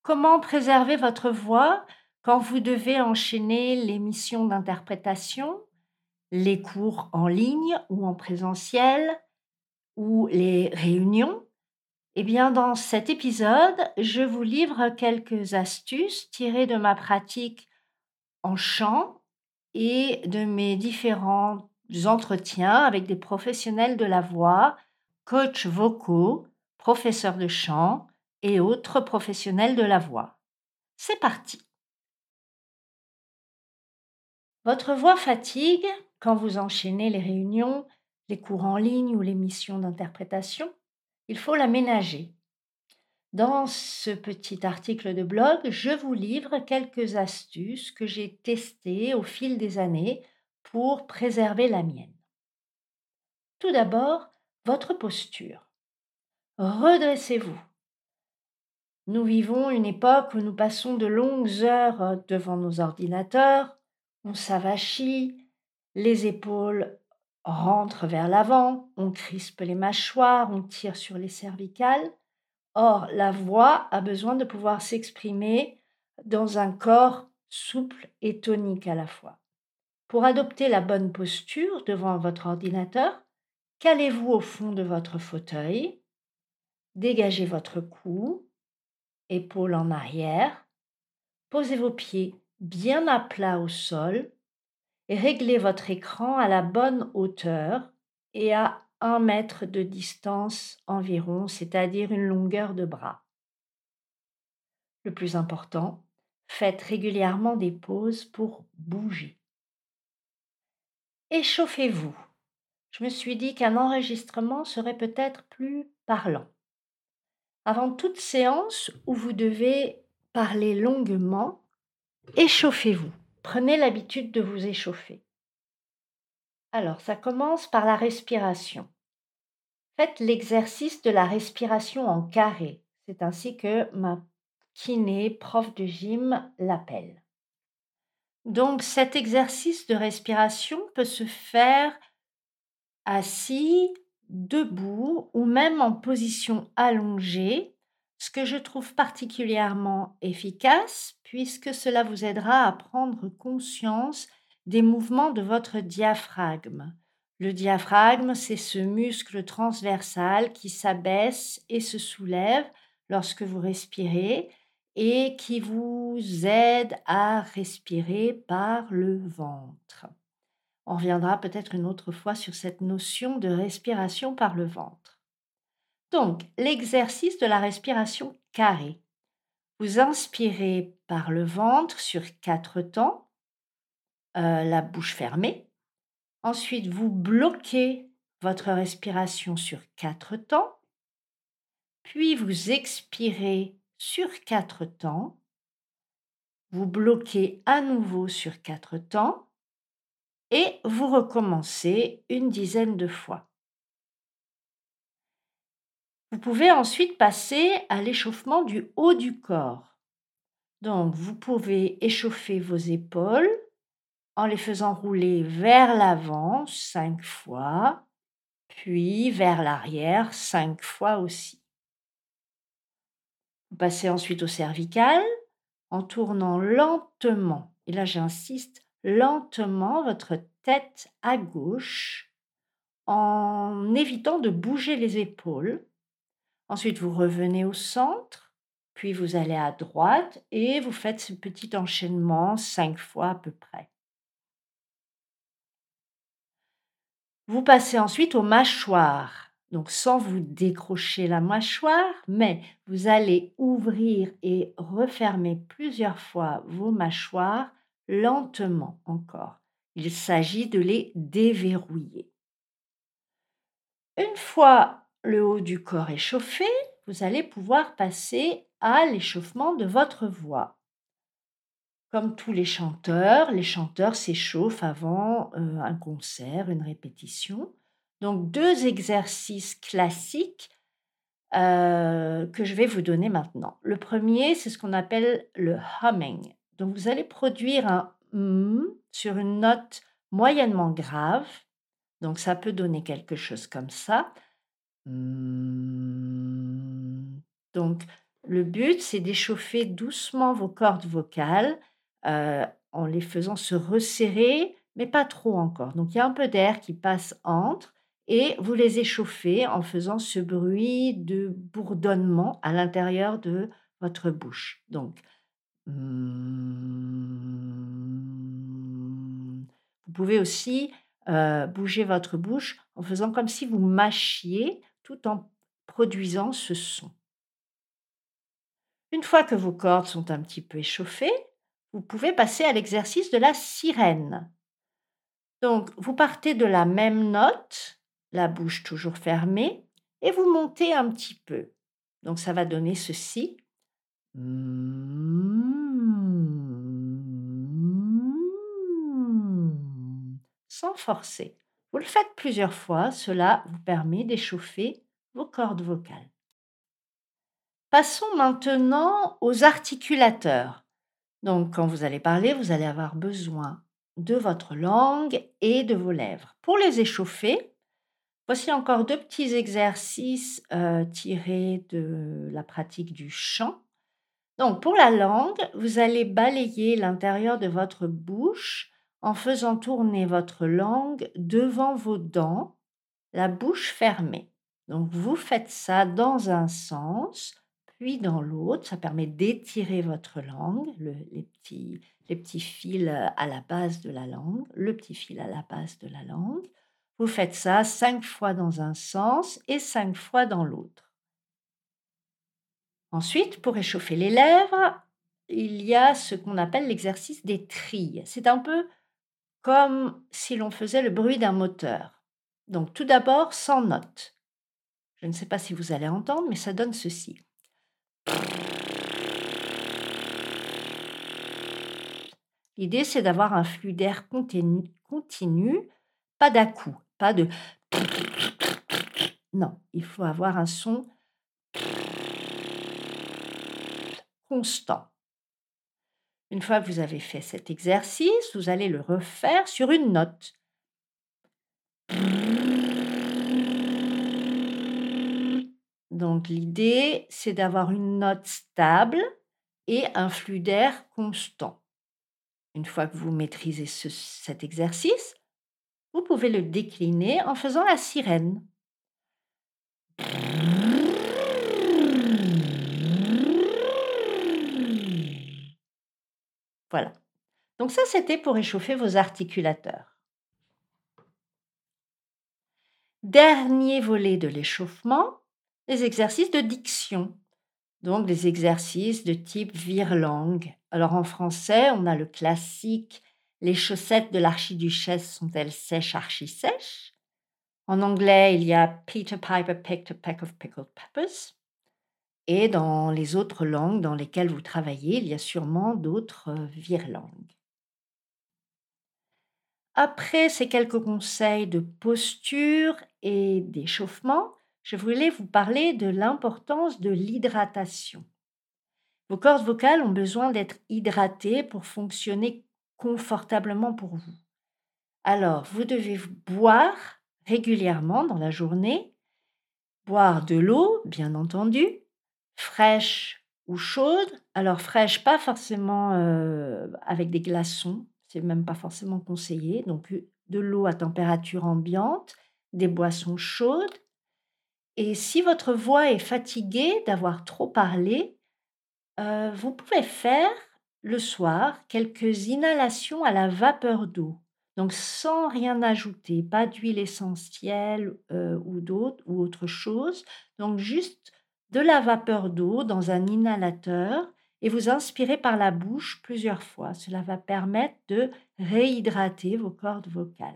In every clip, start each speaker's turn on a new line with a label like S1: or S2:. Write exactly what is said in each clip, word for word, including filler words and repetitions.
S1: Comment préserver votre voix quand vous devez enchaîner les missions d'interprétation, les cours en ligne ou en présentiel ou les réunions? Eh bien, dans cet épisode, je vous livre quelques astuces tirées de ma pratique en chant et de mes différents entretiens avec des professionnels de la voix, coachs vocaux, professeurs de chant et autres professionnels de la voix. C'est parti. Votre voix fatigue quand vous enchaînez les réunions, les cours en ligne ou les missions d'interprétation. Il faut l'aménager. Dans ce petit article de blog, je vous livre quelques astuces que j'ai testées au fil des années pour préserver la mienne. Tout d'abord, votre posture. Redressez-vous. Nous vivons une époque où nous passons de longues heures devant nos ordinateurs, on s'avachit, les épaules rentrent vers l'avant, on crispe les mâchoires, on tire sur les cervicales. Or, la voix a besoin de pouvoir s'exprimer dans un corps souple et tonique à la fois. Pour adopter la bonne posture devant votre ordinateur, calez-vous au fond de votre fauteuil, dégagez votre cou, épaules en arrière, posez vos pieds bien à plat au sol et réglez votre écran à la bonne hauteur et à un mètre de distance environ, c'est-à-dire une longueur de bras. Le plus important, faites régulièrement des pauses pour bouger. Échauffez-vous. Je me suis dit qu'un enregistrement serait peut-être plus parlant. Avant toute séance où vous devez parler longuement, échauffez-vous. Prenez l'habitude de vous échauffer. Alors, ça commence par la respiration. Faites l'exercice de la respiration en carré. C'est ainsi que ma kiné, prof de gym, l'appelle. Donc, cet exercice de respiration peut se faire assis, debout ou même en position allongée, ce que je trouve particulièrement efficace puisque cela vous aidera à prendre conscience des mouvements de votre diaphragme. Le diaphragme, c'est ce muscle transversal qui s'abaisse et se soulève lorsque vous respirez et qui vous aide à respirer par le ventre. On reviendra peut-être une autre fois sur cette notion de respiration par le ventre. Donc, l'exercice de la respiration carrée. Vous inspirez par le ventre sur quatre temps, euh, la bouche fermée. Ensuite, vous bloquez votre respiration sur quatre temps. Puis, vous expirez sur quatre temps. Vous bloquez à nouveau sur quatre temps. Et vous recommencez une dizaine de fois. Vous pouvez ensuite passer à l'échauffement du haut du corps. Donc, vous pouvez échauffer vos épaules en les faisant rouler vers l'avant cinq fois, puis vers l'arrière cinq fois aussi. Vous passez ensuite au cervical en tournant lentement, et là j'insiste, lentement votre tête à gauche en évitant de bouger les épaules. Ensuite, vous revenez au centre, puis vous allez à droite et vous faites ce petit enchaînement cinq fois à peu près. Vous passez ensuite aux mâchoires, donc sans vous décrocher la mâchoire, mais vous allez ouvrir et refermer plusieurs fois vos mâchoires lentement encore. Il s'agit de les déverrouiller. Une fois le haut du corps échauffé, vous allez pouvoir passer à l'échauffement de votre voix. Comme tous les chanteurs, les chanteurs s'échauffent avant euh, un concert, une répétition. Donc, deux exercices classiques euh, que je vais vous donner maintenant. Le premier, c'est ce qu'on appelle le humming. Donc, vous allez produire un M sur une note moyennement grave. Donc, ça peut donner quelque chose comme ça. Donc, Le but, c'est d'échauffer doucement vos cordes vocales, heu, en les faisant se resserrer, mais pas trop encore. Donc il y a un peu d'air qui passe entre et vous les échauffez en faisant ce bruit de bourdonnement à l'intérieur de votre bouche. Donc mmh. Vous pouvez aussi, heu, bouger votre bouche en faisant comme si vous mâchiez tout en produisant ce son. Une fois que vos cordes sont un petit peu échauffées, vous pouvez passer à l'exercice de la sirène. Donc, vous partez de la même note, la bouche toujours fermée, et vous montez un petit peu. Donc, ça va donner ceci. Sans forcer. Vous le faites plusieurs fois, cela vous permet d'échauffer vos cordes vocales. Passons maintenant aux articulateurs. Donc, quand vous allez parler, vous allez avoir besoin de votre langue et de vos lèvres. Pour les échauffer, voici encore deux petits exercices euh, tirés de la pratique du chant. Donc, pour la langue, vous allez balayer l'intérieur de votre bouche en faisant tourner votre langue devant vos dents, la bouche fermée. Donc, vous faites ça dans un sens, puis dans l'autre. Ça permet d'étirer votre langue, le- les, petits, les petits fils à la base de la langue, le petit fil à la base de la langue. Vous faites ça cinq fois dans un sens et cinq fois dans l'autre. Ensuite, pour réchauffer les lèvres, il y a ce qu'on appelle l'exercice des trilles. C'est un peu comme si l'on faisait le bruit d'un moteur. Donc tout d'abord, sans notes. Je ne sais pas si vous allez entendre, mais ça donne ceci. L'idée, c'est d'avoir un flux d'air continu, continu, pas d'à-coups, pas de... Non, il faut avoir un son constant. Une fois que vous avez fait cet exercice, vous allez le refaire sur une note. Donc l'idée, c'est d'avoir une note stable et un flux d'air constant. Une fois que vous maîtrisez ce- cet exercice, vous pouvez le décliner en faisant la sirène. Voilà. Donc ça, c'était pour échauffer vos articulateurs. Dernier volet de l'échauffement, les exercices de diction. Donc des exercices de type vire-langue. Alors en français, on a le classique « Les chaussettes de l'archiduchesse sont-elles sèches, archi-sèches ?» En anglais, il y a « Peter Piper picked a peck of pickled peppers ». Et dans les autres langues dans lesquelles vous travaillez, il y a sûrement d'autres euh, vire-langues. Après ces quelques conseils de posture et d'échauffement, je voulais vous parler de l'importance de l'hydratation. Vos cordes vocales ont besoin d'être hydratées pour fonctionner confortablement pour vous. Alors, vous devez boire régulièrement dans la journée, boire de l'eau, bien entendu, fraîche ou chaude. Alors, fraîche, pas forcément euh, avec des glaçons, c'est même pas forcément conseillé. Donc, de l'eau à température ambiante, des boissons chaudes. Et si votre voix est fatiguée d'avoir trop parlé, Heu, vous pouvez faire, le soir, quelques inhalations à la vapeur d'eau. Donc sans rien ajouter, pas d'huile essentielle, heu, ou d'autre ou autre chose. Donc juste de la vapeur d'eau dans un inhalateur et vous inspirez par la bouche plusieurs fois. Cela va permettre de réhydrater vos cordes vocales.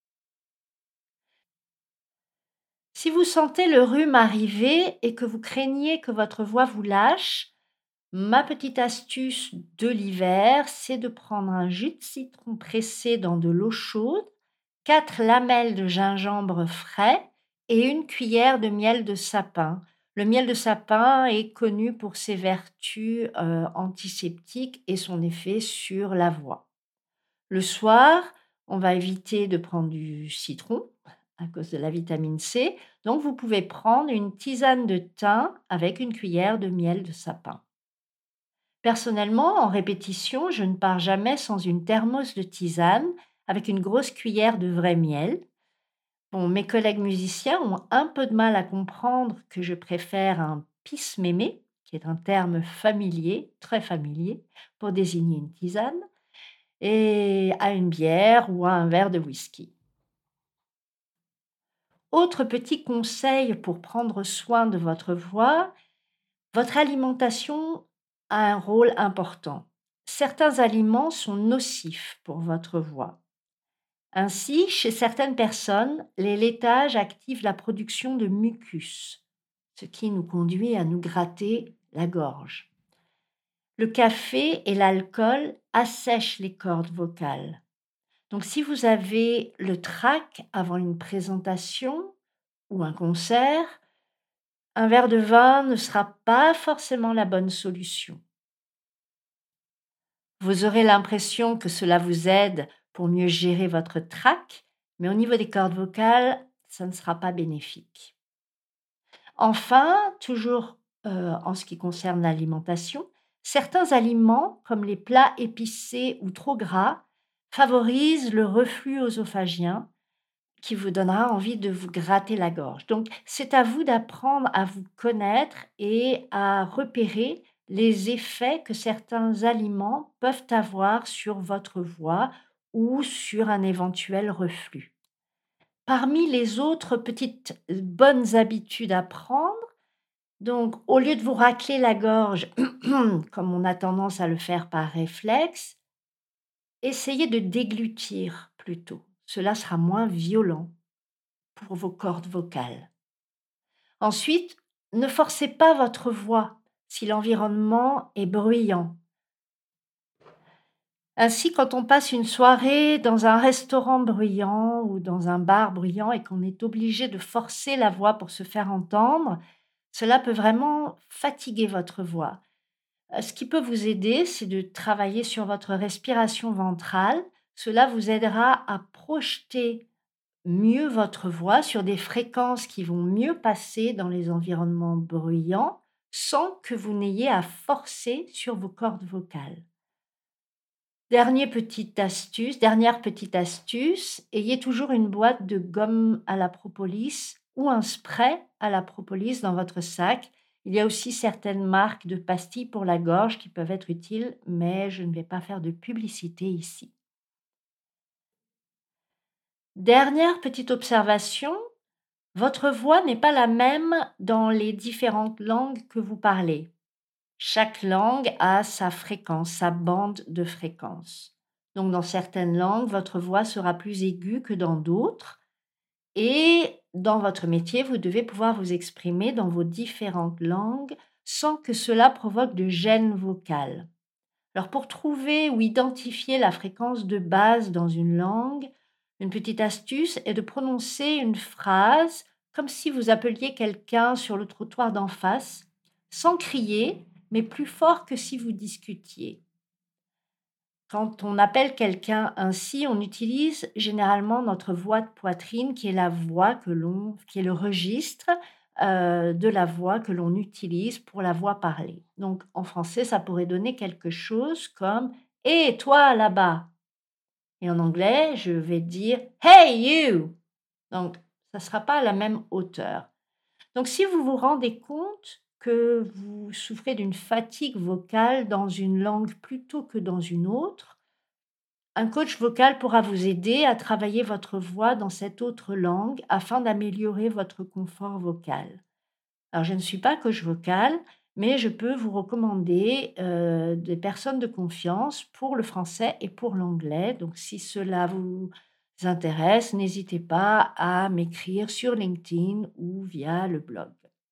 S1: Si vous sentez le rhume arriver et que vous craignez que votre voix vous lâche, ma petite astuce de l'hiver, c'est de prendre un jus de citron pressé dans de l'eau chaude, quatre lamelles de gingembre frais et une cuillère de miel de sapin. Le miel de sapin est connu pour ses vertus euh, antiseptiques et son effet sur la voix. Le soir, on va éviter de prendre du citron à cause de la vitamine C. Donc vous pouvez prendre une tisane de thym avec une cuillère de miel de sapin. Personnellement, en répétition, je ne pars jamais sans une thermos de tisane avec une grosse cuillère de vrai miel. Bon, mes collègues musiciens ont un peu de mal à comprendre que je préfère un pisse-mémé, qui est un terme familier, très familier, pour désigner une tisane, et à une bière ou à un verre de whisky. Autre petit conseil pour prendre soin de votre voix, votre alimentation a un rôle important. Certains aliments sont nocifs pour votre voix. Ainsi, chez certaines personnes, les laitages activent la production de mucus, ce qui nous conduit à nous gratter la gorge. Le café et l'alcool assèchent les cordes vocales. Donc si vous avez le trac avant une présentation ou un concert, un verre de vin ne sera pas forcément la bonne solution. Vous aurez l'impression que cela vous aide pour mieux gérer votre trac, mais au niveau des cordes vocales, ça ne sera pas bénéfique. Enfin, toujours euh, en ce qui concerne l'alimentation, certains aliments, comme les plats épicés ou trop gras, favorisent le reflux œsophagien qui vous donnera envie de vous gratter la gorge. Donc, c'est à vous d'apprendre à vous connaître et à repérer les effets que certains aliments peuvent avoir sur votre voix ou sur un éventuel reflux. Parmi les autres petites euh, bonnes habitudes à prendre, donc au lieu de vous racler la gorge, comme on a tendance à le faire par réflexe, essayez de déglutir plutôt. Cela sera moins violent pour vos cordes vocales. Ensuite, ne forcez pas votre voix si l'environnement est bruyant. Ainsi, quand on passe une soirée dans un restaurant bruyant ou dans un bar bruyant et qu'on est obligé de forcer la voix pour se faire entendre, cela peut vraiment fatiguer votre voix. Euh, Ce qui peut vous aider, c'est de travailler sur votre respiration ventrale. Cela vous aidera à projeter mieux votre voix sur des fréquences qui vont mieux passer dans les environnements bruyants sans que vous n'ayez à forcer sur vos cordes vocales. Dernier petite astuce, dernière petite astuce, ayez toujours une boîte de gomme à la propolis ou un spray à la propolis dans votre sac. Il y a aussi certaines marques de pastilles pour la gorge qui peuvent être utiles, mais je ne vais pas faire de publicité ici. Dernière petite observation, votre voix n'est pas la même dans les différentes langues que vous parlez. Chaque langue a sa fréquence, sa bande de fréquence. Donc dans certaines langues, votre voix sera plus aiguë que dans d'autres. Et dans votre métier, vous devez pouvoir vous exprimer dans vos différentes langues sans que cela provoque de gêne vocale. Alors pour trouver ou identifier la fréquence de base dans une langue, une petite astuce est de prononcer une phrase comme si vous appeliez quelqu'un sur le trottoir d'en face, sans crier, mais plus fort que si vous discutiez. Quand on appelle quelqu'un ainsi, on utilise généralement notre voix de poitrine, qui est la voix que l'on, qui est le registre euh, de la voix que l'on utilise pour la voix parlée. Donc en français, ça pourrait donner quelque chose comme «Hé, toi là-bas!» Et en anglais, je vais dire «Hey, you!» Donc ça ne sera pas à la même hauteur. Donc si vous vous rendez compte que vous souffrez d'une fatigue vocale dans une langue plutôt que dans une autre, un coach vocal pourra vous aider à travailler votre voix dans cette autre langue afin d'améliorer votre confort vocal. Alors je ne suis pas coach vocal, mais je peux vous recommander euh, des personnes de confiance pour le français et pour l'anglais. Donc si cela vous intéresse, n'hésitez pas à m'écrire sur LinkedIn ou via le blog.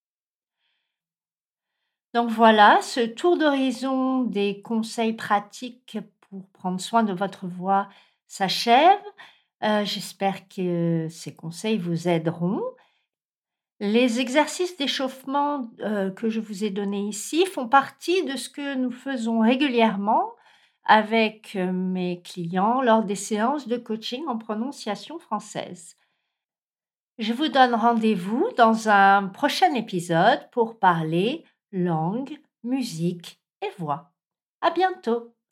S1: Donc voilà, ce tour d'horizon des conseils pratiques pour prendre soin de votre voix s'achève. Euh, J'espère que ces conseils vous aideront. Les exercices d'échauffement euh, que je vous ai donnés ici font partie de ce que nous faisons régulièrement avec euh, mes clients lors des séances de coaching en prononciation française. Je vous donne rendez-vous dans un prochain épisode pour parler langue, musique et voix. À bientôt!